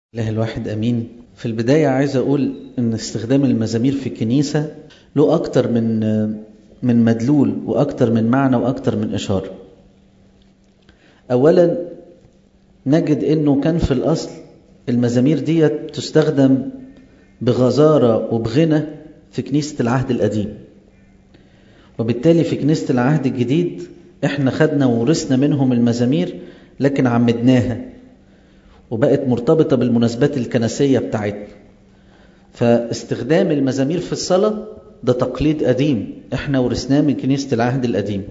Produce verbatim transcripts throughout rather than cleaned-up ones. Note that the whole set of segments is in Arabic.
الله الواحد أمين. في البداية عايز أقول أن استخدام المزامير في الكنيسة له أكتر من من مدلول وأكتر من معنى وأكتر من إشارة. أولا نجد أنه كان في الأصل المزامير دي تستخدم بغزارة وبغنى في كنيسة العهد القديم، وبالتالي في كنيسة العهد الجديد احنا خدنا ورثنا منهم المزامير لكن عمدناها وبقت مرتبطة بالمناسبات الكنسية بتاعتنا. فاستخدام المزامير في الصلاة ده تقليد قديم احنا ورثناه من كنيسة العهد القديم.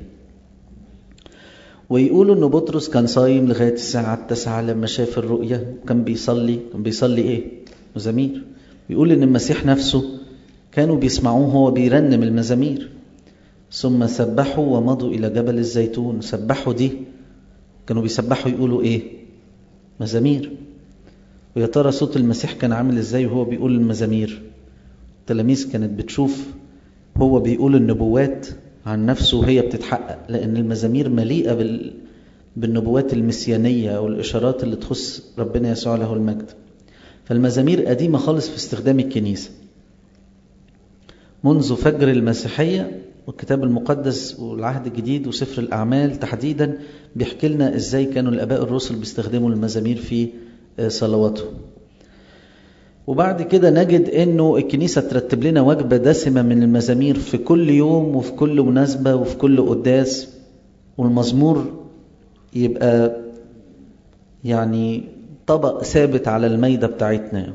ويقولوا ان بطرس كان صايم لغاية الساعة التاسعة لما شاف الرؤية، كان بيصلي كان بيصلي ايه؟ مزامير. ويقول ان المسيح نفسه كانوا بيسمعوه هو بيرنم المزامير. ثم سبحوا ومضوا الى جبل الزيتون. سبحوا دي كانوا بيسبحوا يقولوا ايه؟ مزامير. ويا ترى صوت المسيح كان عامل ازاي وهو بيقول المزامير؟ التلاميذ كانت بتشوف هو بيقول النبوات عن نفسه وهي بتتحقق، لأن المزامير مليئة بال... بالنبوات المسيانية والإشارات اللي تخص ربنا يسوع له المجد. فالمزامير قديمة خالص في استخدام الكنيسة منذ فجر المسيحية، والكتاب المقدس والعهد الجديد وسفر الأعمال تحديدا بيحكي لنا ازاي كانوا الآباء الرسل بيستخدموا المزامير في صلواتهم. وبعد كده نجد انه الكنيسة ترتب لنا وجبة دسمة من المزامير في كل يوم وفي كل مناسبة وفي كل قداس، والمزمور يبقى يعني طبق ثابت على الميدة بتاعتنا.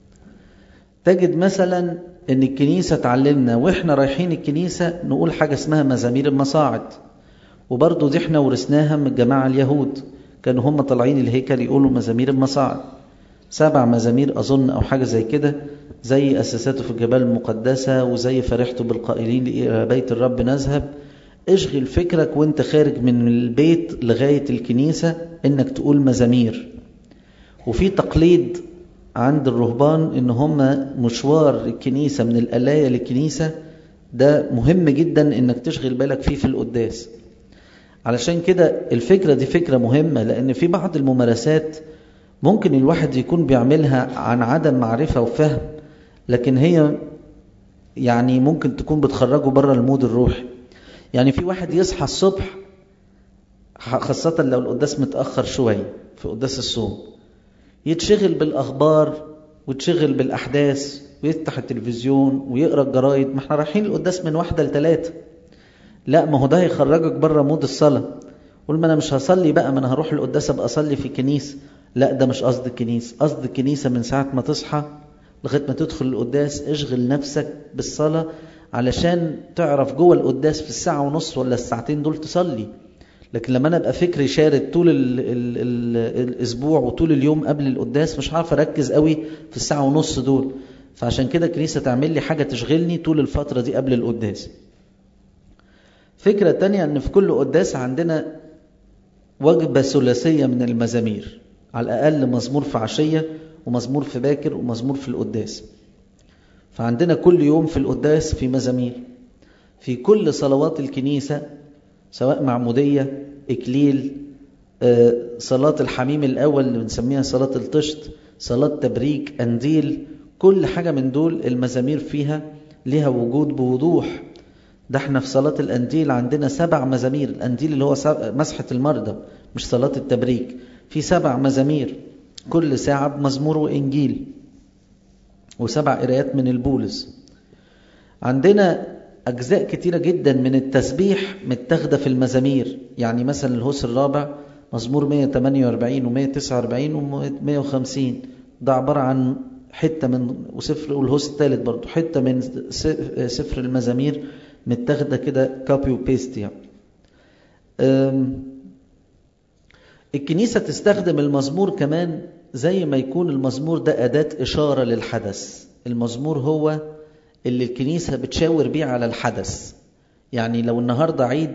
تجد مثلا ان الكنيسة تعلمنا واحنا رايحين الكنيسة نقول حاجة اسمها مزامير المصاعد، وبرضو دي احنا ورثناها من الجماعة اليهود، كانوا هم طالعين الهيكل يقولوا مزامير المصاعد، سبع مزامير أظن أو حاجة زي كده، زي أساساته في الجبال المقدسة وزي فرحته بالقائلين إلى بيت الرب نذهب. اشغل فكرك وانت خارج من البيت لغاية الكنيسة انك تقول مزامير. وفي تقليد عند الرهبان ان هم مشوار الكنيسة من القلاية للكنيسة ده مهم جدا انك تشغل بالك فيه في القداس. علشان كده الفكرة دي فكرة مهمة، لأن في بعض الممارسات ممكن الواحد يكون بيعملها عن عدم معرفة وفهم، لكن هي يعني ممكن تكون بتخرجه بره المود الروحي. يعني في واحد يصحى الصبح خاصة لو القداس متأخر شوية في قداس الصوم، يتشغل بالأخبار ويتشغل بالأحداث ويفتح التلفزيون ويقرأ الجرايد. ما احنا رايحين القداس من واحدة لثلاثة. لا، ما هو ده هيخرجك بره مود الصلاة. قول ما انا مش هصلي بقى، ما انا هروح القداس ابقى اصلي في كنيسة. لا، ده مش قصد الكنيسة. قصد الكنيسة من ساعة ما تصحى لغاية ما تدخل القداس اشغل نفسك بالصلاة، علشان تعرف جوه القداس في الساعة ونص ولا الساعتين دول تصلي. لكن لما انا ابقى فكري شارد طول ال ال ال الاسبوع وطول اليوم قبل القداس مش عارف اركز قوي في الساعة ونص دول. فعشان كده الكنيسة تعمل لي حاجة تشغلني طول الفترة دي قبل القداس. فكرة تانية ان في كل قداس عندنا وجبة ثلاثية من المزامير، على الأقل مزمور في عشية ومزمور في باكر ومزمور في القداس. فعندنا كل يوم في القداس في مزامير. في كل صلوات الكنيسة سواء معمودية، إكليل، صلاة الحميم الأول اللي بنسميها صلاة الطشت، صلاة تبريك، أنديل، كل حاجة من دول المزامير فيها لها وجود بوضوح. ده احنا في صلاة الأنديل عندنا سبع مزامير. الأنديل اللي هو مسحة المرضى مش صلاة التبريك. في سبع مزامير كل ساعة بمزمور وإنجيل وسبع قراءات من البولس. عندنا أجزاء كتيرة جدا من التسبيح متاخدة في المزامير. يعني مثلا الهوس الرابع مزمور مية وتمانية وأربعين ومية وتسعة وأربعين ومية وخمسين، ده عبارة عن حتة من وسفر. والهوس الثالث برضو حتة من سفر المزامير متاخده كده كوبي وبيست. يعني الكنيسة تستخدم المزمور كمان زي ما يكون المزمور ده أداة إشارة للحدث. المزمور هو اللي الكنيسة بتشاور بيه على الحدث. يعني لو النهاردة عيد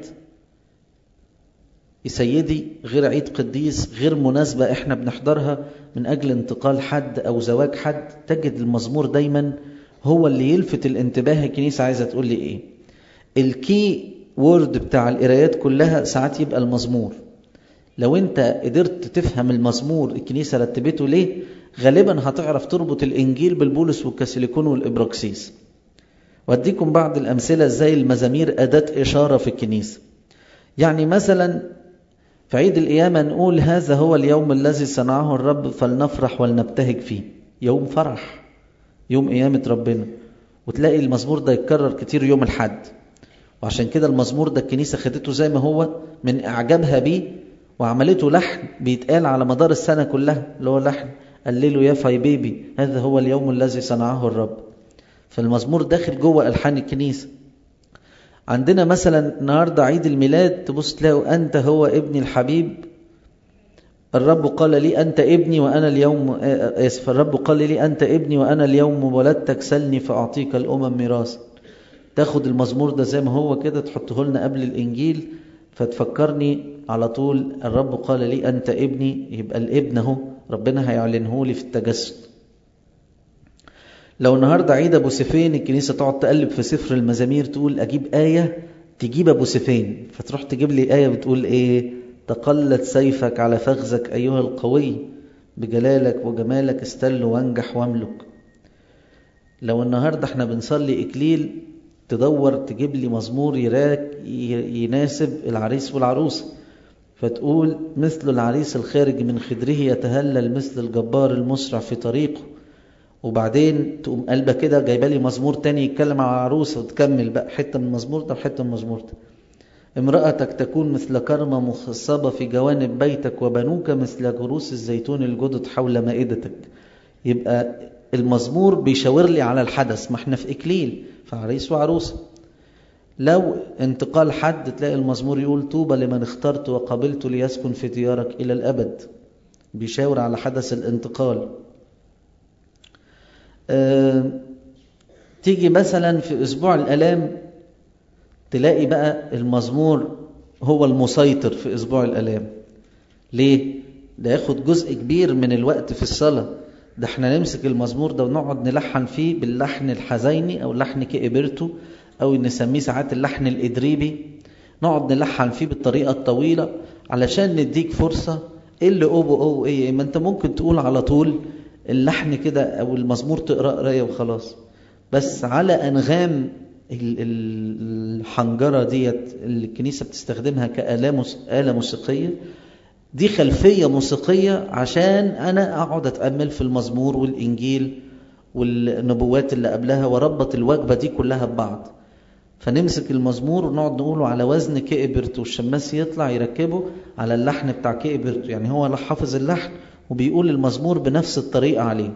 سيدي غير عيد قديس غير مناسبة احنا بنحضرها من أجل انتقال حد أو زواج حد، تجد المزمور دايما هو اللي يلفت الانتباه. الكنيسة عايزة تقول لي ايه؟ الكي وورد بتاع القرايات كلها ساعات يبقى المزمور. لو انت قدرت تفهم المزمور الكنيسة رتبته ليه، غالبا هتعرف تربط الإنجيل بالبولس والكاسيليكون والإبراكسيس. واديكم بعض الأمثلة ازاي المزامير أداة إشارة في الكنيسة. يعني مثلا في عيد القيامة نقول هذا هو اليوم الذي صنعه الرب فلنفرح ولنبتهج فيه. يوم فرح، يوم قيامة ربنا. وتلاقي المزمور ده يتكرر كتير يوم الحد، وعشان كده المزمور ده الكنيسة خدته زي ما هو من إعجابها بيه وعملته لحن بيتقال على مدار السنة كلها، اللي هو لحن قللوا يا فاي بيبي هذا هو اليوم الذي صنعه الرب. فالمزمور داخل جوه ألحان الكنيسة. عندنا مثلا النهاردة عيد الميلاد، تبص تلاقوا أنت هو ابني الحبيب، الرب قال لي أنت ابني وأنا اليوم آسف الرب قال لي أنت ابني وأنا اليوم ولدتك سلني فأعطيك الأمم ميراث. تاخد المزمور ده زي ما هو كده تحطه لنا قبل الإنجيل فتفكرني على طول الرب قال لي أنت ابني، يبقى الابن اهو ربنا هيعلنه لي في التجسد. لو النهاردة عيد أبو سيفين الكنيسة تقعد تقلب في سفر المزامير تقول أجيب آية تجيب أبو سيفين، فتروح تجيب لي آية بتقول إيه؟ تقلت سيفك على فخذك أيها القوي، بجلالك وجمالك استل وانجح واملك. لو النهاردة احنا بنصلي إكليل تدور تجيب لي مزمور يراك يناسب العريس والعروسة، فتقول مثل العريس الخارج من خدره يتهلل مثل الجبار المسرع في طريقه. وبعدين تقوم قلبة كده جايبه لي مزمور تاني يتكلم على عروسة وتكمل بقى حتة من المزمور ده وحتة من المزمور ده. امرأتك تكون مثل كرمة مخصبة في جوانب بيتك وبنوك مثل جروس الزيتون الجدد حول مائدتك. يبقى المزمور بيشاور لي على الحدث، ما احنا في إكليل فعريس وعروسة. لو انتقال حد تلاقي المزمور يقول طوبى لمن اخترت وقبلت ليسكن في ديارك إلى الأبد، بيشاور على حدث الانتقال. أه تيجي مثلا في أسبوع الآلام تلاقي بقى المزمور هو المسيطر في أسبوع الآلام. ليه؟ ده ياخد جزء كبير من الوقت في الصلاة. ده احنا نمسك المزمور ده ونقعد نلحن فيه باللحن الحزيني أو لحن كإبرتو أو نسميه ساعات اللحن الإدريبي، نقعد نلحن فيه بالطريقة الطويلة علشان نديك فرصة. إيه اللي أوبو أو إيه؟ ما أنت ممكن تقول على طول اللحن كده أو المزمور تقرأ قراية وخلاص، بس على أنغام الحنجرة ديت اللي الكنيسة بتستخدمها كآلة موسيقية، دي خلفية موسيقية عشان أنا أقعد أتأمل في المزمور والإنجيل والنبوات اللي قبلها وربط الوجبة دي كلها ببعض. فنمسك المزمور ونقعد نقوله على وزن كإبرتو، والشماس يطلع يركبه على اللحن بتاع كإبرتو، يعني هو حافظ اللحن وبيقول المزمور بنفس الطريقة عليه.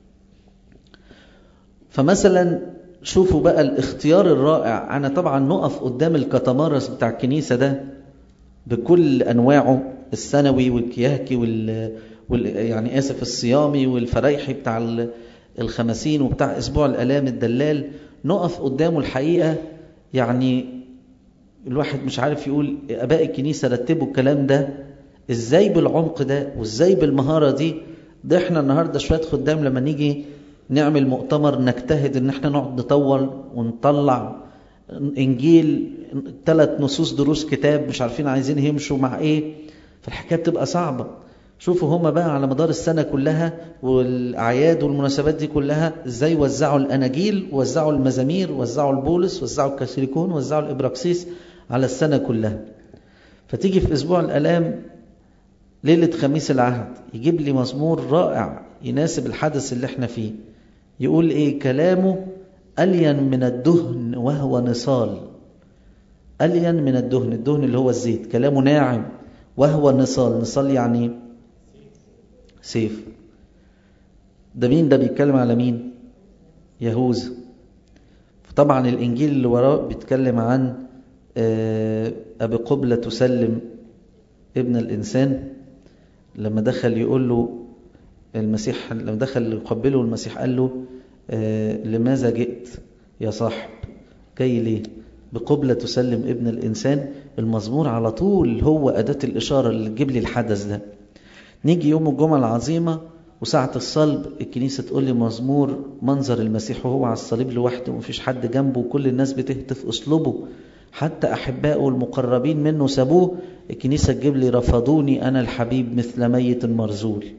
فمثلا شوفوا بقى الاختيار الرائع. أنا طبعا نقف قدام الكتمارس بتاع الكنيسة ده بكل أنواعه، السنوي والكياكي وال... وال... يعني آسف الصيامي والفريحي بتاع الخمسين وبتاع أسبوع الآلام الدلال، نقف قدامه الحقيقة يعني الواحد مش عارف يقول أباء الكنيسة رتبوا الكلام ده إزاي بالعمق ده وإزاي بالمهارة دي. ده احنا النهاردة شوية خدام لما نيجي نعمل مؤتمر نجتهد ان احنا نقعد نطول ونطلع انجيل ثلاث نصوص دروس كتاب مش عارفين عايزين يمشوا مع ايه، فالحكاية بتبقى صعبة. شوفوا هما بقى على مدار السنة كلها والأعياد والمناسبات دي كلها ازاي وزعوا الأناجيل، وزعوا المزامير، وزعوا البولس، وزعوا الكاثوليكون، وزعوا الإبراكسيس على السنة كلها. فتيجي في أسبوع الآلام ليلة خميس العهد يجيب لي مزمور رائع يناسب الحدث اللي احنا فيه. يقول ايه؟ كلامه ألين من الدهن وهو نصال. ألين من الدهن، الدهن اللي هو الزيت، كلامه ناعم وهو نصال. نصال يعني سيف. ده مين ده؟ بيتكلم على مين؟ يهوذا. طبعا الإنجيل اللي وراه بيتكلم عن أبي قبلة تسلم ابن الإنسان. لما دخل يقول له المسيح، لما دخل يقبله المسيح قال له لماذا جئت يا صاحب؟ جاي ليه؟ بقبلة تسلم ابن الإنسان. المزمور على طول هو أداة الإشارة اللي تجيب لي الحدث ده. نيجي يوم الجمعة العظيمة وساعة الصلب الكنيسة تقول لي مزمور منظر المسيح وهو على الصليب لوحده ومفيش حد جنبه وكل الناس بتهتف أسلوبه، حتى أحبائه المقربين منه سابوه. الكنيسة تجيب لي رفضوني أنا الحبيب مثل ميت مرزول.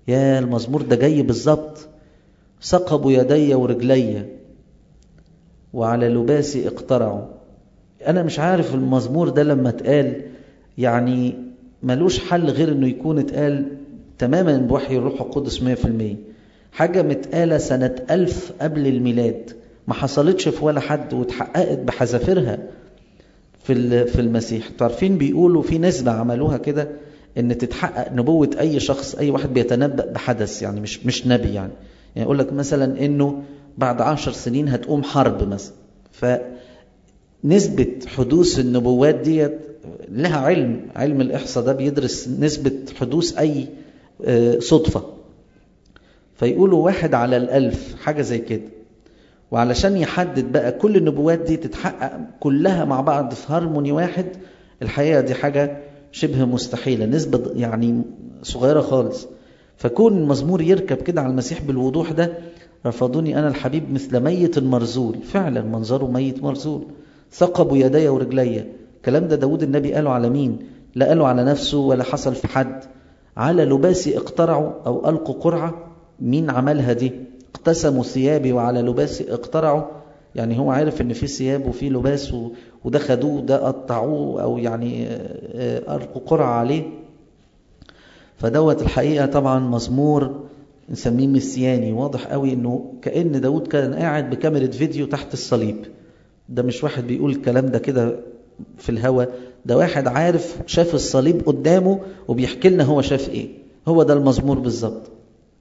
يا المزمور ده جاي بالظبط، ثقبوا يدي ورجلي وعلى لباسي اقترعوا. انا مش عارف المزمور ده لما اتقال يعني ملوش حل غير انه يكون اتقال تماما بوحي الروح القدس مية في المية. حاجة متقالة سنة ألف قبل الميلاد، ما حصلتش في ولا حد، وتحققت بحذافيرها في في المسيح. تعرفين بيقولوا في نسبة عملوها كده ان تتحقق نبوة اي شخص، اي واحد بيتنبأ بحدث يعني مش مش نبي يعني. يعني يقول لك مثلا انه بعد عشر سنين هتقوم حرب مثلا، فنسبة حدوث النبوات ديت لها علم، علم الإحصاء ده بيدرس نسبة حدوث أي صدفة، فيقولوا واحد على الألف حاجة زي كده. وعلشان يحدد بقى كل النبوات دي تتحقق كلها مع بعض في هارموني واحد، الحقيقة دي حاجة شبه مستحيلة، نسبة يعني صغيرة خالص. فكون المزمور يركب كده على المسيح بالوضوح ده، رفضوني أنا الحبيب مثل ميت مرزول، فعلا منظره ميت مرزول، ثقبوا يدي ورجلي. الكلام ده داود النبي قاله على مين؟ لا قاله على نفسه ولا حصل في حد. على لباسي اقترعوا أو ألقوا قرعة، مين عملها دي؟ اقتسموا ثيابي وعلى لباسي اقترعوا، يعني هو عارف ان في ثياب وفي لباس وده خدوه وده قطعوه او يعني ألقوا قرعة عليه. فدوت الحقيقة طبعا مزمور نسميه مسياني، واضح قوي انه كأن داود كان قاعد بكاميرا فيديو تحت الصليب. ده مش واحد بيقول الكلام ده كده في الهوى، ده واحد عارف شاف الصليب قدامه وبيحكي لنا هو شاف ايه. هو ده المزمور بالظبط.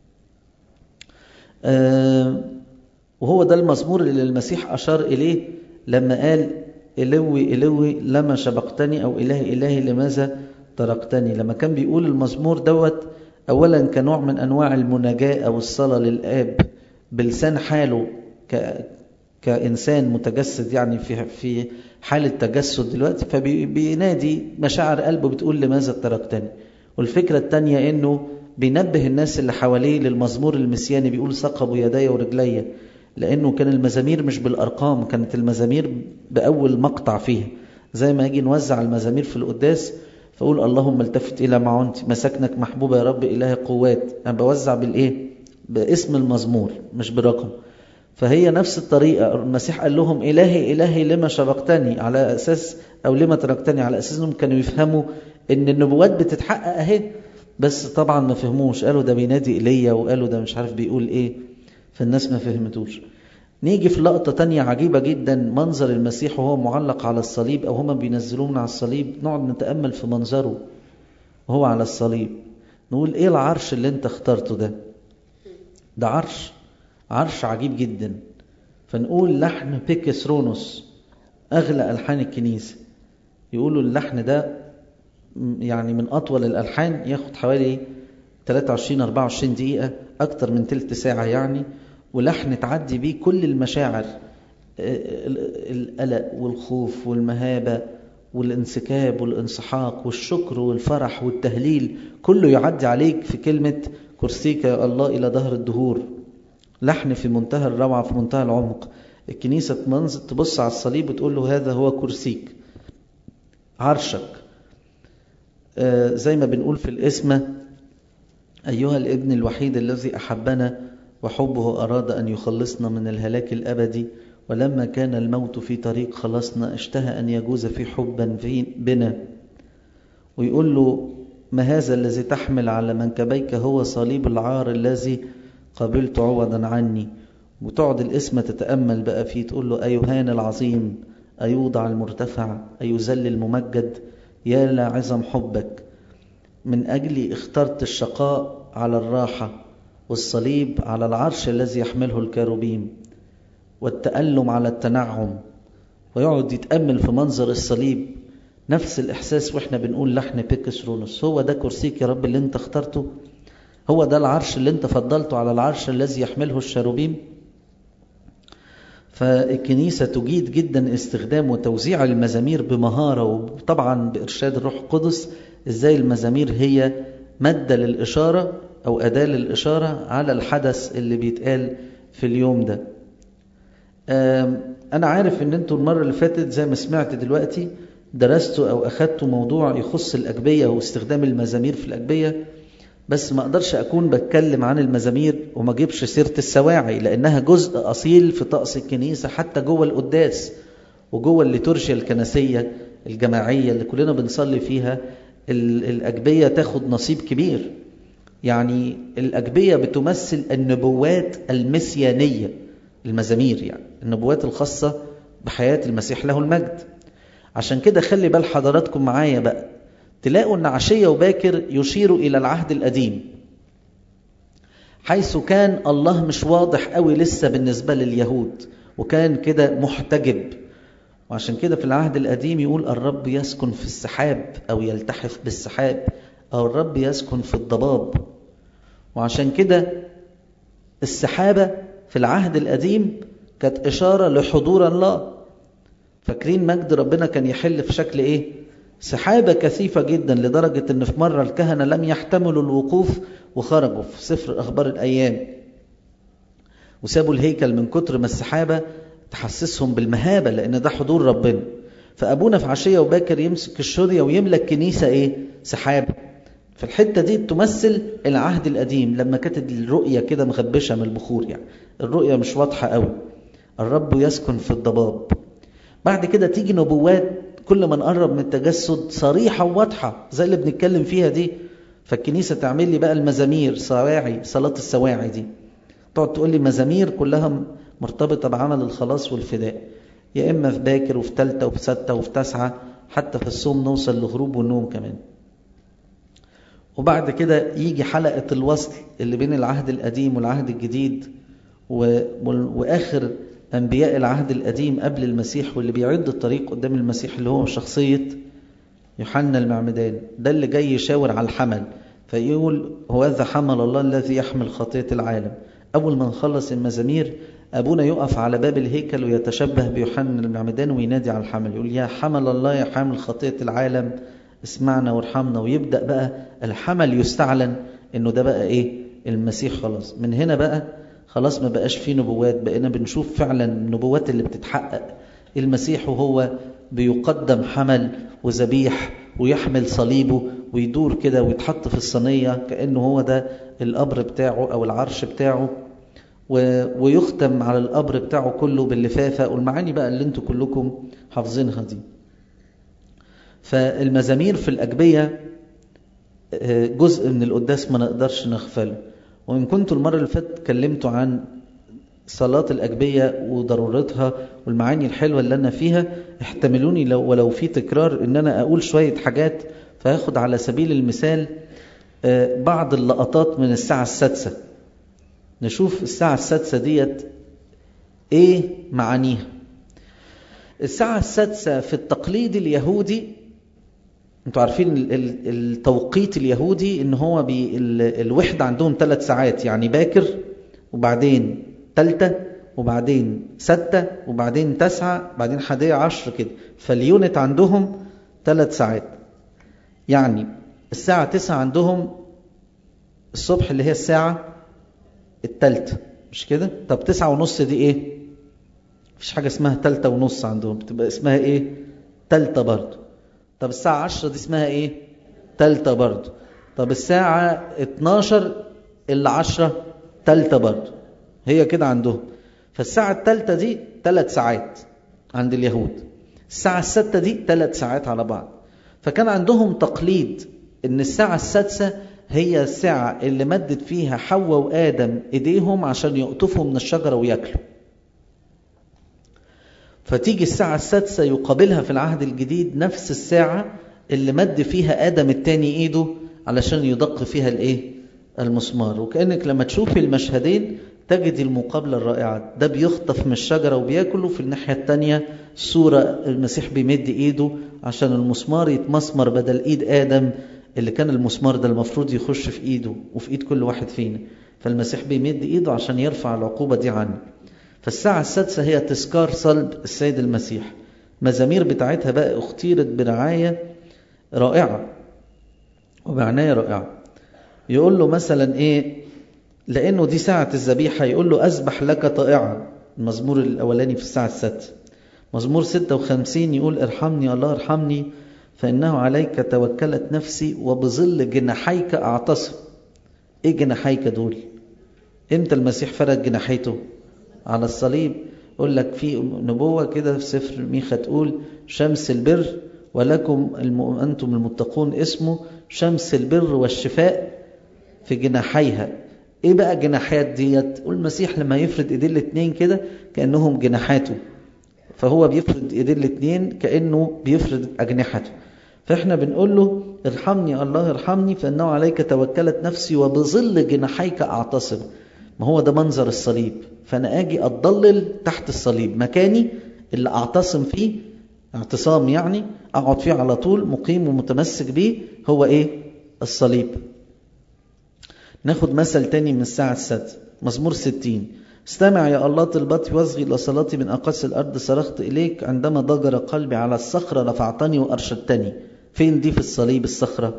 آه وهو ده المزمور اللي المسيح أشار إليه لما قال إلوي إلوي لما شبقتني، أو إلهي إلهي لماذا تركتني. لما كان بيقول المزمور دوت أولا كنوع من أنواع المناجاة أو الصلاة للآب بلسان حاله ك كإنسان متجسد، يعني في في حالة تجسد دلوقتي، فبينادي مشاعر قلبه بتقول لماذا تركتني. والفكرة التانية إنه بينبه الناس اللي حواليه للمزمور المسياني، بيقول ثقبوا يدي ورجلي، لأنه كان المزامير مش بالأرقام، كانت المزامير بأول مقطع فيها. زي ما يجي نوزع المزامير في القداس فأقول اللهم التفت إلى معونتي، مساكنك محبوبة يا رب إله قوات، أنا بوزع بالإيه؟ باسم المزمور مش برقم. فهي نفس الطريقة. المسيح قال لهم إلهي إلهي لما شبقتني، على أساس أو لما تركتني، على أساس أنهم كانوا يفهموا أن النبوات بتتحقق أهي، بس طبعا ما فهموش، قالوا ده بينادي إيليا، وقالوا ده مش عارف بيقول إيه، فالناس ما فهمتوش. نيجي في لقطة تانية عجيبة جدا، منظر المسيح وهو معلق على الصليب، أو هما بينزلوه من على الصليب، نقعد نتأمل في منظره وهو على الصليب، نقول إيه العرش اللي انت اخترته ده؟ ده عرش عرش عجيب جدا. فنقول لحن بيكسرونوس، أغلى ألحان الكنيسة. يقولوا اللحن ده يعني من أطول الألحان، ياخد حوالي ثلاثة وعشرين أربعة وعشرين دقيقة، أكتر من تلت ساعة يعني، ولحن تعدي بيه كل المشاعر، القلق والخوف والمهابة والانسكاب والانسحاق والشكر والفرح والتهليل، كله يعدي عليك في كلمة كرسيك يا الله إلى دهر الدهور. لحن في منتهى الروعة، في منتهى العمق. الكنيسة تمنظر تبص على الصليب وتقول له هذا هو كرسيك، عرشك. آه زي ما بنقول في الاسم أيها الابن الوحيد الذي أحبنا وحبه أراد أن يخلصنا من الهلاك الأبدي، ولما كان الموت في طريق خلصنا اشتهى أن يجوز في حبا في بنا. ويقول له ما هذا الذي تحمل على منكبيك؟ هو صليب العار الذي قبلت عوضا عني. وتقعد الاسم تتأمل بقى فيه، تقول له أيهان العظيم، أيوضع المرتفع، أيذل الممجد، يا لا عظم حبك. من أجلي اخترت الشقاء على الراحة، والصليب على العرش الذي يحمله الكاروبيم، والتألم على التنعم. ويقعد يتأمل في منظر الصليب، نفس الإحساس وإحنا بنقول لحن بيكسرونوس. هو ده كرسيك يا رب اللي انت اخترته؟ هو ده العرش اللي انت فضلته على العرش الذي يحمله الشاروبيم؟ فالكنيسة تجيد جدا استخدام وتوزيع المزامير بمهارة، وطبعا بإرشاد الروح القدس، ازاي المزامير هي مادة للإشارة أو أداة للإشارة على الحدث اللي بيتقال في اليوم ده. أنا عارف أن أنتوا المرة اللي فاتت زي ما سمعت دلوقتي درستوا أو أخدتوا موضوع يخص الأجبية واستخدام المزامير في الأجبية. بس ما اقدرش اكون بتكلم عن المزامير وما اجيبش سيرة السواعي، لانها جزء اصيل في طقس الكنيسة حتى جوه القداس وجوه الليتورجيا الكنسية الجماعية اللي كلنا بنصلي فيها. الأجبية تاخد نصيب كبير. يعني الأجبية بتمثل النبوات المسيانية، المزامير يعني النبوات الخاصة بحياة المسيح له المجد. عشان كده خلي بال حضراتكم معايا بقى، تلاقوا أن عشية وباكر يشير إلى العهد القديم، حيث كان الله مش واضح قوي لسه بالنسبة لليهود، وكان كده محتجب. وعشان كده في العهد القديم يقول الرب يسكن في السحاب أو يلتحف بالسحاب، أو الرب يسكن في الضباب. وعشان كده السحابة في العهد القديم كانت إشارة لحضور الله. فاكرين مجد ربنا كان يحل في شكل إيه؟ سحابة كثيفة جدا، لدرجة أن في مرة الكهنة لم يحتملوا الوقوف وخرجوا في سفر أخبار الأيام، وسابوا الهيكل من كتر ما السحابة تحسسهم بالمهابة، لأن ده حضور ربنا. فأبونا في عشية وباكر يمسك الشورية ويملى الكنيسة إيه؟ سحابة. في الحتة دي تمثل العهد القديم، لما كانت الرؤية كده مخبشة من البخور، يعني الرؤية مش واضحة قوي. الرب يسكن في الضباب. بعد كده تيجي نبوات كل ما نقرب من التجسد صريحة وواضحة زي اللي بنتكلم فيها دي. فالكنيسة تعمل لي بقى المزامير سواعي، صلاة السواعي دي تقعد تقول لي مزامير كلها مرتبطة بعمل الخلاص والفداء، يا إما في باكر وفي تالتة وفي ستة وفي تسعة، حتى في الصوم نوصل لغروب والنوم كمان. وبعد كده يجي حلقة الوصل اللي بين العهد القديم والعهد الجديد، و... وآخر أنبياء العهد القديم قبل المسيح، واللي بيعد الطريق قدام المسيح اللي هو شخصية يوحنا المعمدان. ده اللي جاي يشاور على الحمل، فيقول هوذا حمل الله الذي يحمل خطية العالم. أول ما نخلص المزامير أبونا يقف على باب الهيكل ويتشبه بيوحنا المعمدان وينادي على الحمل، يقول يا حمل الله يا حامل خطية العالم اسمعنا وارحمنا. ويبدأ بقى الحمل يستعلن إنه ده بقى إيه؟ المسيح. خلاص من هنا بقى خلاص ما بقاش فيه نبوات، بقينا بنشوف فعلا النبوات اللي بتتحقق. المسيح وهو بيقدم حمل وذبيح ويحمل صليبه ويدور كده ويتحط في الصينية كأنه هو ده القبر بتاعه أو العرش بتاعه، ويختم على القبر بتاعه كله باللفافة والمعاني بقى اللي انتوا كلكم حافظينها دي. فالمزامير في الأجبية جزء من القداس ما نقدرش نغفله. وإن كنت المرة اللي فاتت كلمتوا عن صلاة الأجبية وضرورتها والمعاني الحلوة اللي أنا فيها، احتملوني لو ولو في تكرار إن أنا أقول شوية حاجات. فياخد على سبيل المثال بعض اللقطات من الساعة السادسة، نشوف الساعة السادسة ديت إيه معانيها. الساعة السادسة في التقليد اليهودي، انتوا عارفين التوقيت اليهودي ان هو بي الوحدة عندهم ثلاث ساعات، يعني باكر وبعدين تالتة وبعدين ستة وبعدين تسعة وبعدين حادية عشر كده. فاليونت عندهم ثلاث ساعات، يعني الساعة تسعة عندهم الصبح اللي هي الساعة التالتة، مش كده؟ طب تسعة ونص دي ايه؟ مفيش حاجة اسمها تالتة ونص عندهم، تبقى اسمها ايه؟ تالتة برضو. طب الساعة عشرة دي اسمها ايه؟ تالتة برضو. طب الساعة اتناشر اللي عشرة تالتة برضو. هي كده عندهم. فالساعة التالتة دي تلات ساعات عند اليهود، الساعة الستة دي تلات ساعات على بعض. فكان عندهم تقليد ان الساعة السادسة هي الساعة اللي مدت فيها حواء وآدم ايديهم عشان يقطفوا من الشجرة ويأكلوا. فتيجي الساعة السادسة يقابلها في العهد الجديد نفس الساعة اللي مد فيها آدم التاني ايده علشان يدق فيها الايه؟ المسمار. وكأنك لما تشوفي المشهدين تجد المقابلة الرائعة، ده بيخطف من الشجرة وبياكله، في الناحية التانية الصورة المسيح بيمد ايده عشان المسمار يتمسمر بدل ايد آدم اللي كان المسمار ده المفروض يخش في ايده وفي ايد كل واحد فينا. فالمسيح بيمد ايده عشان يرفع العقوبة دي عنه. فالساعة السادسة هي تذكار صلب السيد المسيح. مزامير بتاعتها بقى اختيرت برعاية رائعة وبعناية رائعة. يقول له مثلا ايه؟ لانه دي ساعة الذبيحة، يقول له أذبح لك طائعا، المزمور الاولاني في الساعة السادسة. مزمور ستة وخمسين يقول ارحمني الله ارحمني فإنه عليك توكلت نفسي وبظل جناحيك أعتصم. ايه جناحيك دول؟ امتى المسيح فرد جناحيته؟ على الصليب. يقول لك في نبوة كده في سفر ميخا تقول شمس البر ولكم الم... أنتم المتقون اسمه شمس البر والشفاء في جناحيها. ايه بقى جناحات ديت؟ يقول المسيح لما يفرد ايديه الاتنين كده كأنهم جناحاته، فهو بيفرد ايديه الاتنين كأنه بيفرد أجنحته. فاحنا بنقول له ارحمني الله ارحمني فإنه عليك توكلت نفسي وبظل جناحيك أعتصم. ما هو ده منظر الصليب، فأنا أجي أتضلل تحت الصليب، مكاني اللي أعتصم فيه، اعتصام يعني أقعد فيه على طول مقيم ومتمسك بيه، هو إيه؟ الصليب. ناخد مثل تاني من الساعة السادسة، مزمور ستين. استمع يا الله طلبتي واصغي إلى صلاتي، من أقاصي الأرض صرخت إليك، عندما ضجر قلبي على الصخرة رفعتني وأرشدتني. فين دي في الصليب الصخرة؟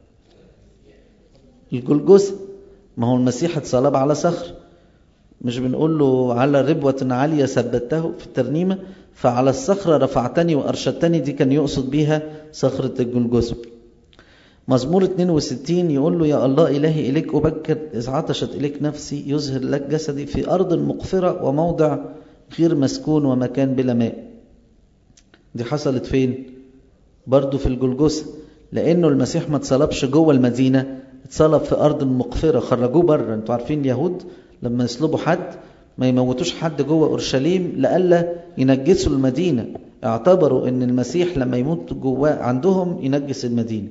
الجلجثة. ما هو المسيح اتصلب على صخر، مش بنقول له على ربوة عالية ثبته في الترنيمة؟ فعلى الصخرة رفعتني وأرشدتني، دي كان يقصد بيها صخرة الجلجثة. مزمور اثنين وستين يقول له يا الله إلهي إليك أبكر، إذ عطشت إليك نفسي، يزهر لك جسدي في أرض مقفرة وموضع غير مسكون ومكان بلا ماء. دي حصلت فين؟ برضو في الجلجثة، لأنه المسيح ما اتصلبش جوه المدينة، اتصلب في أرض مقفرة، خرجوه بره. انتوا عارفين اليهود لما يصلبوا حد ما يموتوش حد جوه أورشليم لألا ينجسوا المدينة، اعتبروا ان المسيح لما يموت جوه عندهم ينجس المدينة.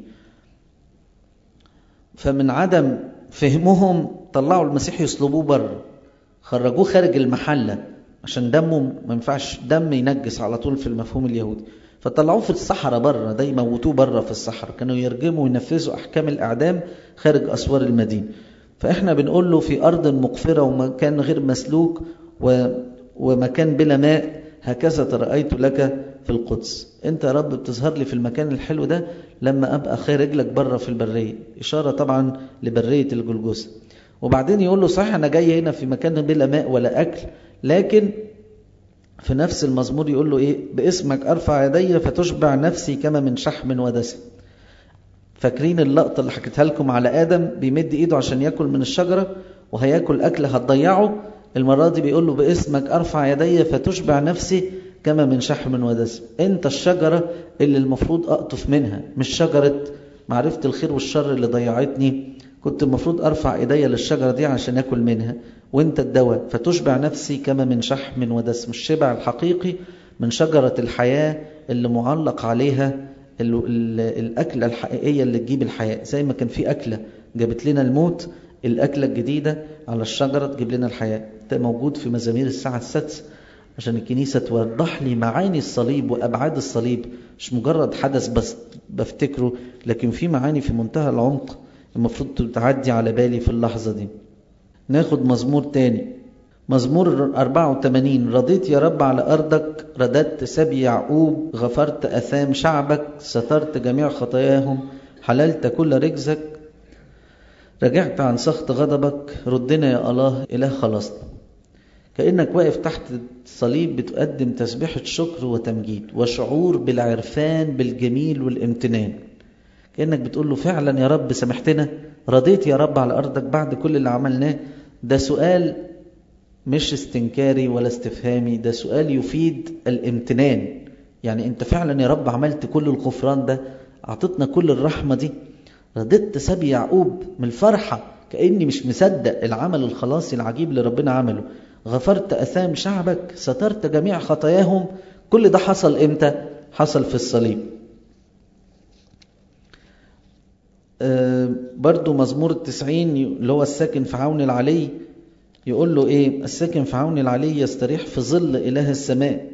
فمن عدم فهمهم طلعوا المسيح يصلبوه بره، خرجوه خارج المحلة عشان دمه ما ينفعش دم ينجس على طول في المفهوم اليهودي، فطلعوه في الصحراء بره، ده يموتوه بره في الصحراء، كانوا يرجموا وينفذوا أحكام الإعدام خارج أسوار المدينة. فإحنا بنقول له في أرض مقفرة ومكان غير مسلوك و... ومكان بلا ماء، هكذا ترأيت لك في القدس. انت يا رب بتظهر لي في المكان الحلو ده لما أبقى خارج لك بره في البرية، إشارة طبعا لبرية الجلجثة. وبعدين يقول له صحيح أنا جاي هنا في مكان بلا ماء ولا أكل، لكن في نفس المزمور يقول له إيه؟ باسمك أرفع يدي فتشبع نفسي كما من شحم ودسم. فاكرين اللقطة اللي حكيتها لكم على آدم بيمد إيده عشان يأكل من الشجرة وهيأكل أكل هتضيعه؟ المرة دي بيقول له باسمك أرفع يدي فتشبع نفسي كما من شحم ودسم. أنت الشجرة اللي المفروض أقطف منها، مش شجرة معرفة الخير والشر اللي ضيعتني. كنت المفروض أرفع إيدي للشجرة دي عشان أكل منها، وانت الدواء. فتشبع نفسي كما من شحم ودسم، الشبع الحقيقي من شجرة الحياة اللي معلق عليها الأكلة الحقيقية اللي تجيب الحياة. زي ما كان في أكلة جابت لنا الموت، الأكلة الجديدة على الشجرة تجيب لنا الحياة. ده موجود في مزامير الساعة السادسة عشان الكنيسة توضح لي معاني الصليب وأبعاد الصليب، مش مجرد حدث بس بفتكره، لكن في معاني في منتهى العمق المفروض تعدي على بالي في اللحظة دي. ناخد مزمور تاني، مزمور أربعة وثمانين. رضيت يا رب على أرضك، رددت سبي يعقوب، غفرت أثام شعبك، سترت جميع خطاياهم، حللت كل رجزك، رجعت عن سخط غضبك، ردنا يا الله إله خلاصنا. كأنك واقف تحت الصليب بتقدم تسبيحة شكر وتمجيد وشعور بالعرفان بالجميل والامتنان، كأنك بتقول له فعلا يا رب سامحتنا، رضيت يا رب على أرضك بعد كل اللي عملناه. ده سؤال مش استنكاري ولا استفهامي، ده سؤال يفيد الامتنان. يعني انت فعلا يا رب عملت كل الغفران ده، اعطتنا كل الرحمة دي، رددت سبي يعقوب من الفرحة كأني مش مصدق العمل الخلاصي العجيب اللي ربنا عمله. غفرت أثام شعبك، سترت جميع خطاياهم. كل ده حصل امتى؟ حصل في الصليب. أه برضو مزمور التسعين اللي هو الساكن في عون العلي يقول له ايه؟ الساكن في عون العلي يستريح في ظل إله السماء.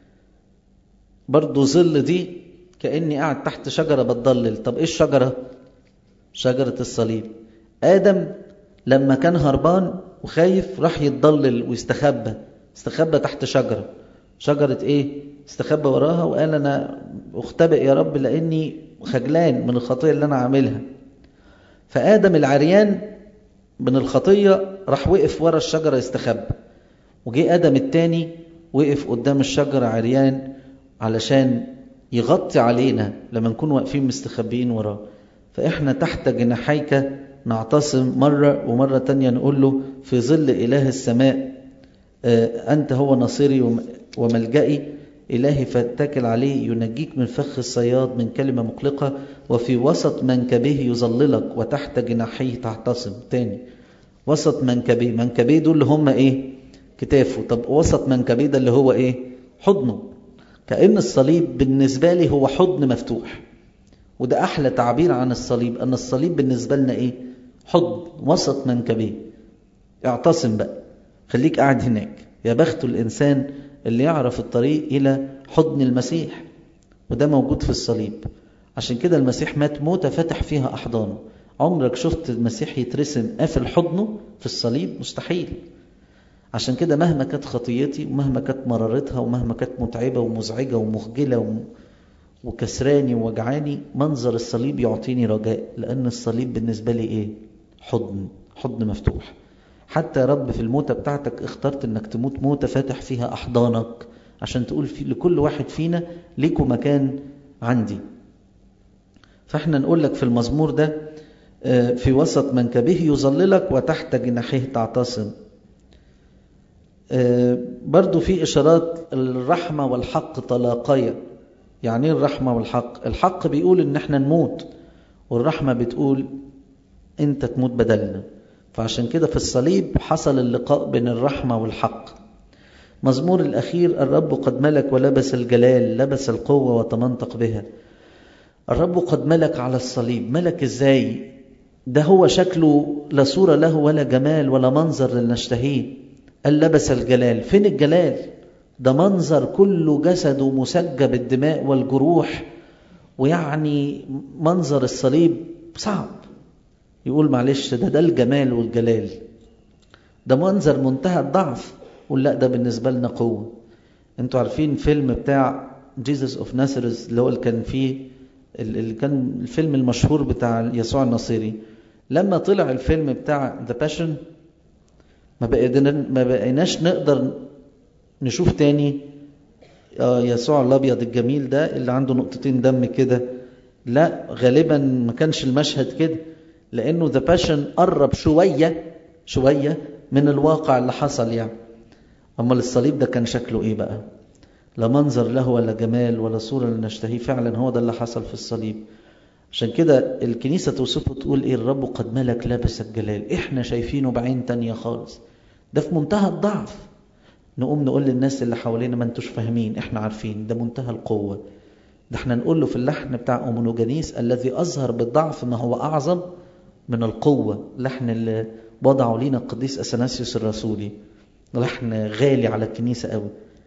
برضو ظل دي كأني قاعد تحت شجرة بتضلل. طب ايه الشجرة؟ شجرة الصليب. آدم لما كان هربان وخايف راح يتضلل ويستخبى، استخبى تحت شجرة. شجرة ايه؟ استخبى وراها وقال انا اختبئ يا رب لاني خجلان من الخطية اللي انا عاملها. فآدم العريان من الخطية راح وقف ورا الشجرة يستخبى، وجي آدم التاني وقف قدام الشجرة عريان علشان يغطي علينا لما نكون واقفين مستخبيين وراه. فإحنا تحت جناحيك نعتصم مرة، ومرة تانية نقول له في ظل إله السماء أنت هو نصيري وملجئي، إلهي فاتكل عليه ينجيك من فخ الصياد، من كلمة مقلقة، وفي وسط منكبه يظللك وتحت جناحيه تعتصم. تاني، وسط منكبيه، منكبيه دول اللي هم إيه؟ كتافه. طب وسط منكبيه ده اللي هو إيه؟ حضنه. كأن الصليب بالنسبة لي هو حضن مفتوح، وده أحلى تعبير عن الصليب، أن الصليب بالنسبة لنا إيه؟ حضن وسط منكبيه. اعتصم بقى، خليك قاعد هناك. يا بخت الإنسان اللي يعرف الطريق إلى حضن المسيح، وده موجود في الصليب. عشان كده المسيح مات موتة فتح فيها أحضانه. عمرك شفت المسيح يترسم قافل حضنه في الصليب؟ مستحيل. عشان كده مهما كانت خطيتي ومهما كانت مرارتها ومهما كانت متعبة ومزعجة ومخجلة وكسراني ووجعاني، منظر الصليب يعطيني رجاء، لأن الصليب بالنسبة لي إيه؟ حضن، حضن مفتوح. حتى يا رب في الموتة بتاعتك اخترت انك تموت موتة فاتح فيها احضانك، عشان تقول في لكل واحد فينا ليكوا مكان عندي. فاحنا نقول لك في المزمور ده في وسط منكبه يظللك وتحت جناحيه تعتصم. برضو في اشارات الرحمة والحق تلاقيا. يعني ايه الرحمة والحق؟ الحق بيقول ان احنا نموت، والرحمة بتقول انت تموت بدلنا. فعشان كده في الصليب حصل اللقاء بين الرحمة والحق. مزمور الأخير، الرب قد ملك ولبس الجلال، لبس القوة وتمنطق بها. الرب قد ملك على الصليب. ملك ازاي؟ ده هو شكله لا صورة له ولا جمال ولا منظر لنشتهيه. قال لبس الجلال. فين الجلال؟ ده منظر كله جسده مسجى بالدماء والجروح، ويعني منظر الصليب صعب. يقول معلش ده ده الجمال والجلال، ده منظر منتهى الضعف. قول لا، ده بالنسبة لنا قوة. انتوا عارفين فيلم بتاع جيسس اوف نازاريث اللي هو اللي كان فيه اللي كان الفيلم المشهور بتاع يسوع الناصري؟ لما طلع الفيلم بتاع ذا باشن ما ما بقيناش نقدر نشوف تاني يسوع الابيض الجميل ده اللي عنده نقطتين دم كده. لا، غالبا ما كانش المشهد كده، لأنه ذا باشن قرب شوية شوية من الواقع اللي حصل يعني. أما الصليب ده كان شكله إيه بقى؟ لا منظر له ولا جمال ولا صورة لنشتهيه. فعلا هو ده اللي حصل في الصليب. عشان كده الكنيسة توصفه تقول إيه؟ الرب قد ملك لابس الجلال. إحنا شايفينه بعين تانية خالص، ده في منتهى الضعف. نقوم نقول للناس اللي حوالينا ما انتوش فاهمين، إحنا عارفين ده منتهى القوة. ده احنا نقول له في اللحن بتاع أومونوجانيس الذي أظهر بالضعف ما هو أعظم من القوة. لحن اللي وضعوا لينا القديس أثناسيوس الرسولي، لحن غالي على الكنيسة قوي.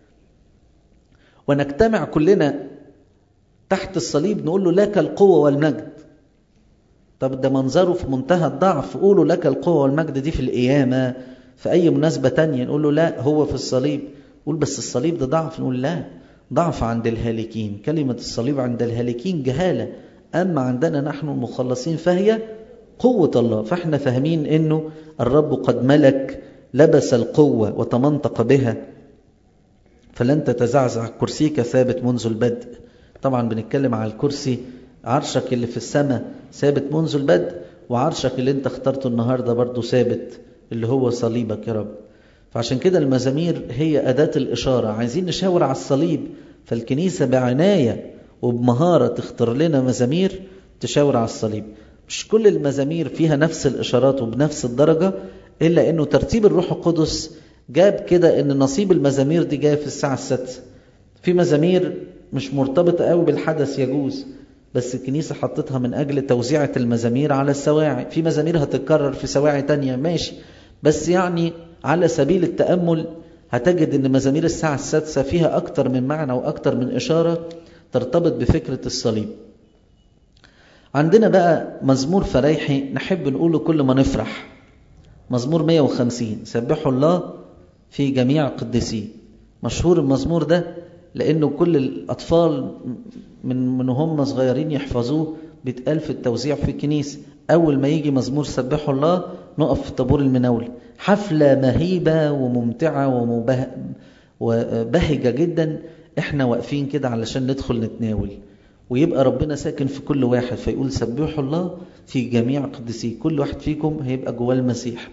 ونجتمع كلنا تحت الصليب نقول له لك القوة والمجد. طب ده منظره في منتهى الضعف، قولوا لك القوة والمجد دي في القيامة، في أي مناسبة تانية نقول له لا، هو في الصليب. قول بس الصليب ده ضعف، نقول لا، ضعف عند الهالكين. كلمة الصليب عند الهالكين جهالة، أما عندنا نحن المخلصين فهي قوة الله. فاحنا فاهمين انه الرب قد ملك لبس القوة وتمنطق بها، فلن تتزعزع كرسيك ثابت منذ البدء. طبعا بنتكلم على الكرسي، عرشك اللي في السماء ثابت منذ البدء، وعرشك اللي انت اخترته النهاردة برضو ثابت، اللي هو صليبك يا رب. فعشان كده المزامير هي أداة الإشارة. عايزين نشاور على الصليب، فالكنيسة بعناية وبمهارة تختار لنا مزامير تشاور على الصليب. مش كل المزامير فيها نفس الإشارات وبنفس الدرجة، إلا أنه ترتيب الروح القدس جاب كده أن نصيب المزامير دي جاء في الساعة السادسة. في مزامير مش مرتبطة قوي بالحدث يجوز، بس الكنيسة حطتها من أجل توزيعة المزامير على السواعي. في مزامير هتتكرر في سواعي تانية ماشي، بس يعني على سبيل التأمل هتجد أن مزامير الساعة السادسة فيها أكتر من معنى وأكتر من إشارة ترتبط بفكرة الصليب. عندنا بقى مزمور فريحي نحب نقوله كل ما نفرح، مزمور مية وخمسين، سبحوا الله في جميع قدسيه. مشهور المزمور ده لأنه كل الأطفال من من هم صغيرين يحفظوه، بيتقال في التوزيع في الكنيسة. أول ما يجي مزمور سبحوا الله نقف في طابور المناول، حفلة مهيبة وممتعة ومبهجة جدا. احنا واقفين كده علشان ندخل نتناول، ويبقى ربنا ساكن في كل واحد، فيقول سبحوا الله في جميع قدسيه، كل واحد فيكم هيبقى جواه المسيح.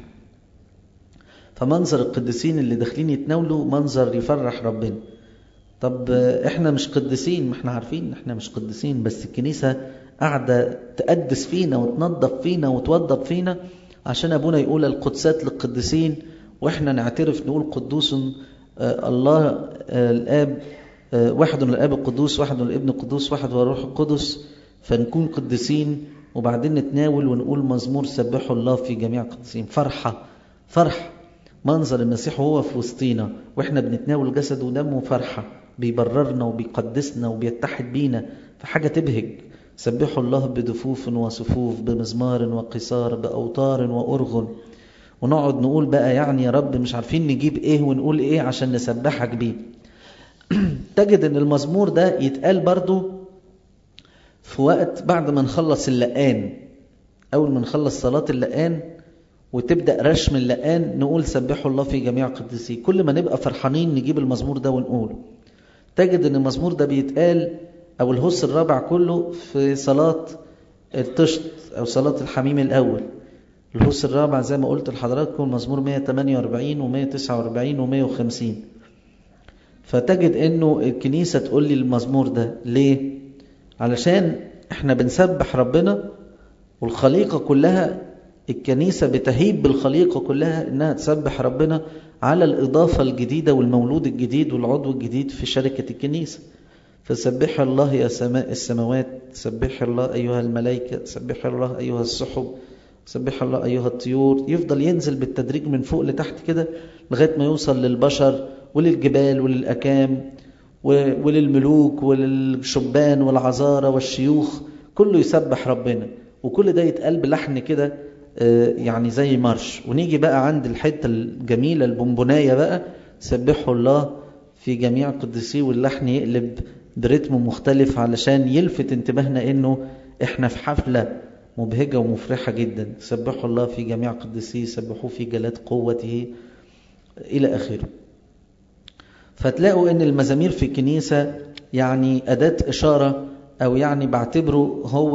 فمنظر القديسين اللي داخلين يتناولوا منظر يفرح ربنا. طب احنا مش قديسين، ما احنا عارفين احنا مش قديسين، بس الكنيسة قاعدة تقدس فينا وتنظف فينا وتوضب فينا عشان ابونا يقول القدسات للقديسين، واحنا نعترف نقول قدوس آه الله آه الاب آه واحد الاب القدوس، واحد الابن القدوس، واحد الروح القدس، فنكون قديسين. وبعدين نتناول ونقول مزمور سبحوا الله في جميع قدسين. فرحة فرح منظر المسيح وهو في وسطينا واحنا بنتناول جسد ودمه، فرحة بيبررنا وبيقدسنا وبيتحد بينا، فحاجة تبهج. سبحوا الله بدفوف وصفوف، بمزمار وقصار، بأوتار وأرغن. ونقعد نقول بقى يعني يا رب مش عارفين نجيب ايه ونقول ايه عشان نسبحك بيه. تجد ان المزمور ده يتقال برضو في وقت بعد ما نخلص اللقان، اول ما نخلص صلاة اللقان وتبدأ رشم اللقان نقول سبحوا الله في جميع قدسيه. كل ما نبقى فرحانين نجيب المزمور ده ونقول. تجد ان المزمور ده بيتقال او الهوس الرابع كله في صلاة التشط او صلاة الحميم الاول. الهوس الرابع زي ما قلت لحضراتكم مزمور مية وتمانية وأربعين ومية وتسعة وأربعين ومية وخمسين. فتجد انه الكنيسة تقول لي المزمور ده ليه؟ علشان احنا بنسبح ربنا والخليقة كلها، الكنيسة بتهيب بالخليقة كلها انها تسبح ربنا على الإضافة الجديدة والمولود الجديد والعضو الجديد في شركة الكنيسة. فسبح الله يا سماء السماوات، سبح الله أيها الملائكة، سبح الله أيها السحب، سبح الله أيها الطيور. يفضل ينزل بالتدريج من فوق لتحت كده لغاية ما يوصل للبشر وللجبال وللأكام وللملوك وللشبان والعذارى والشيوخ، كله يسبح ربنا. وكل ده يتقال بلحن كده يعني زي مارش. ونيجي بقى عند الحتة الجميلة البونبوناية بقى، سبحوا الله في جميع قدسيه، واللحن يقلب برتم مختلف علشان يلفت انتباهنا انه احنا في حفلة مبهجة ومفرحة جدا. سبحوا الله في جميع قدسيه، سبحوه في جلاد قوته الى اخره. فتلاقوا ان المزامير في الكنيسة يعني اداة اشارة، او يعني بعتبره هو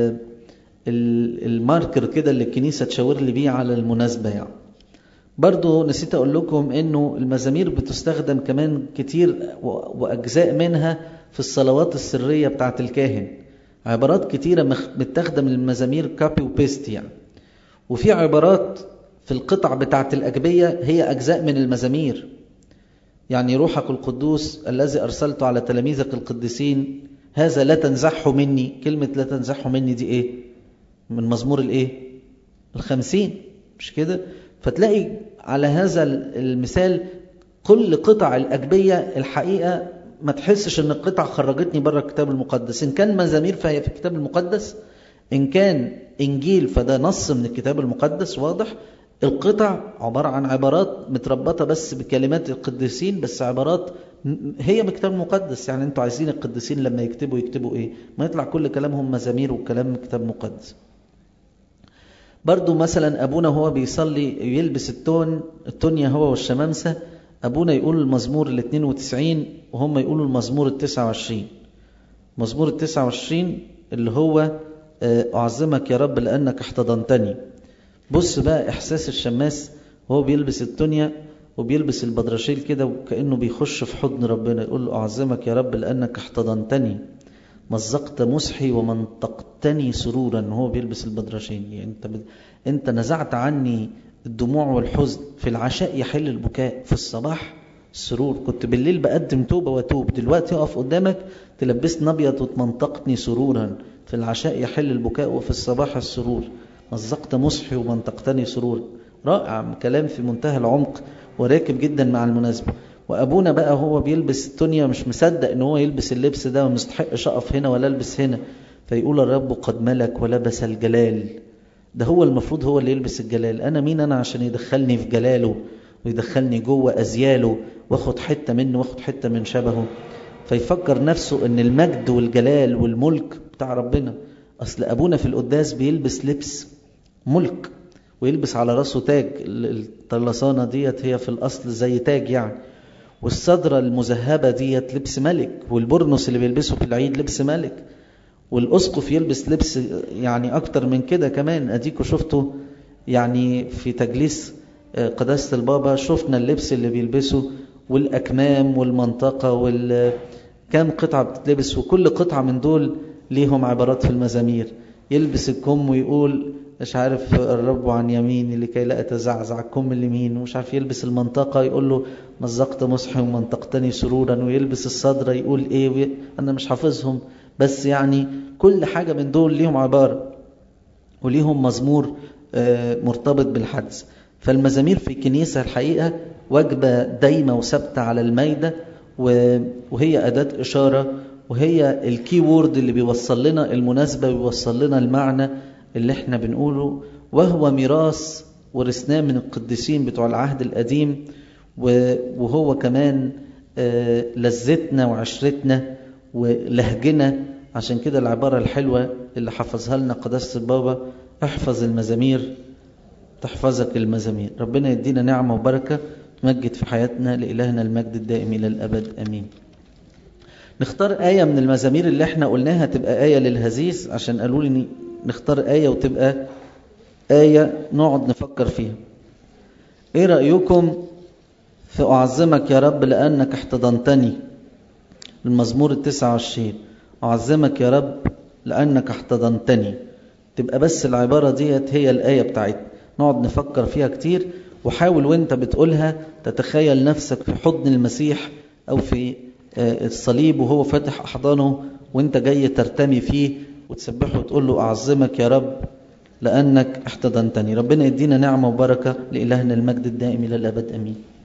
الماركر كده اللي الكنيسة تشاور لي بيه على المناسبة. يعني برضو نسيت اقول لكم انه المزامير بتستخدم كمان كتير واجزاء منها في الصلوات السرية بتاعت الكاهن. عبارات كتيرة متاخدة من المزامير كابي وبيست يعني. وفي عبارات في القطع بتاعت الأجبية هي أجزاء من المزامير. يعني روحك القدوس الذي أرسلته على تلاميذك القديسين هذا لا تنزحه مني. كلمة لا تنزحه مني دي إيه؟ من مزمور الإيه؟ الخمسين، مش كده؟ فتلاقي على هذا المثال كل قطع الأجبية الحقيقة ما تحسش ان القطع خرجتني بره الكتاب المقدس. ان كان مزامير فهي في الكتاب المقدس، ان كان انجيل فده نص من الكتاب المقدس واضح. القطع عبارة عن عبارات متربطة بس بكلمات القديسين، بس عبارات هي من الكتاب المقدس. يعني انتوا عايزين القديسين لما يكتبوا يكتبوا ايه؟ ما يطلع كل كلامهم مزامير وكلام من الكتاب المقدس. برضو مثلا ابونا هو بيصلي يلبس التون التونيا هو والشمامسة، أبونا يقول المزمور الاثنين وتسعين وهم يقولوا المزمور التسعة وعشرين. مزمور التسعة وعشرين اللي هو أعظمك يا رب لأنك احتضنتني. بص بقى إحساس الشماس وهو بيلبس التونيا وبيلبس البدرشيل كده وكأنه بيخش في حضن ربنا، يقول له أعظمك يا رب لأنك احتضنتني، مزقت مسحي ومنطقتني سرورا. وهو بيلبس البدرشيل يعني انت, ب... انت نزعت عني الدموع والحزن. في العشاء يحل البكاء، في الصباح السرور. كنت بالليل بقدم توبة وتوب، دلوقتي أقف قدامك تلبسني أبيض وتمنطقتني سرورا. في العشاء يحل البكاء وفي الصباح السرور، مزقت مسحي ومنطقتني سرور. رائع، كلام في منتهى العمق وراكب جدا مع المناسبة. وأبونا بقى هو بيلبس التونيا مش مصدق ان هو يلبس اللبس ده ومستحقش أقف هنا ولا ألبس هنا، فيقول الرب قد ملك ولبس الجلال. ده هو المفروض هو اللي يلبس الجلال. أنا مين أنا عشان يدخلني في جلاله ويدخلني جوه أزياله واخد حتة منه واخد حتة من شبهه؟ فيفكر نفسه ان المجد والجلال والملك بتاع ربنا. أصل أبونا في القداس بيلبس لبس ملك ويلبس على رأسه تاج. الطلسانة ديت هي في الأصل زي تاج يعني، والصدرة المذهبة ديت لبس ملك، والبرنس اللي بيلبسه في العيد لبس ملك. والأسقف يلبس لبس يعني أكتر من كده كمان. أديكوا شفتوا يعني في تجليس قداسة البابا شفنا اللبس اللي بيلبسه والأكمام والمنطقة وال كام قطعة بتتلبس، وكل قطعة من دول ليهم عبارات في المزامير. يلبس الكم ويقول مش عارف الرب عن يميني لكي لا أتزعزع الكم اليمين، ومش عارف يلبس المنطقة يقول له مزقت مصحي ومنطقتني سرورا، ويلبس الصدر يقول ايه، أنا مش حافظهم بس يعني كل حاجة من دول ليهم عبارة وليهم مزمور مرتبط بالحدث. فالمزامير في الكنيسة الحقيقة وجبة دايمة وثابتة على المائدة، وهي أداة إشارة، وهي الكي وورد اللي بيوصل لنا المناسبة، بيوصل لنا المعنى اللي احنا بنقوله، وهو ميراث ورثناه من القديسين بتوع العهد القديم، وهو كمان لذتنا وعشرتنا ولهجنا. عشان كده العبارة الحلوة اللي حفظها لنا قداسة البابا، احفظ المزامير تحفظك المزامير. ربنا يدينا نعمة وبركة تمجد في حياتنا، لإلهنا المجد الدائم إلى الأبد أمين. نختار آية من المزامير اللي احنا قلناها تبقى آية للهزيز، عشان قالوا لي نختار آية وتبقى آية نقعد نفكر فيها. ايه رأيكم في أعظمك يا رب لأنك احتضنتني؟ المزمور التسعة والعشرين، أعظمك يا رب لأنك احتضنتني. تبقى بس العبارة ديت هي الآية بتاعتنا، نقعد نفكر فيها كتير، وحاول وانت بتقولها تتخيل نفسك في حضن المسيح أو في الصليب وهو فاتح أحضانه، وانت جاي ترتمي فيه وتسبحه وتقول له أعظمك يا رب لأنك احتضنتني. ربنا يدينا نعمة وبركة، لإلهنا المجد الدائم إلى الأبد أمين.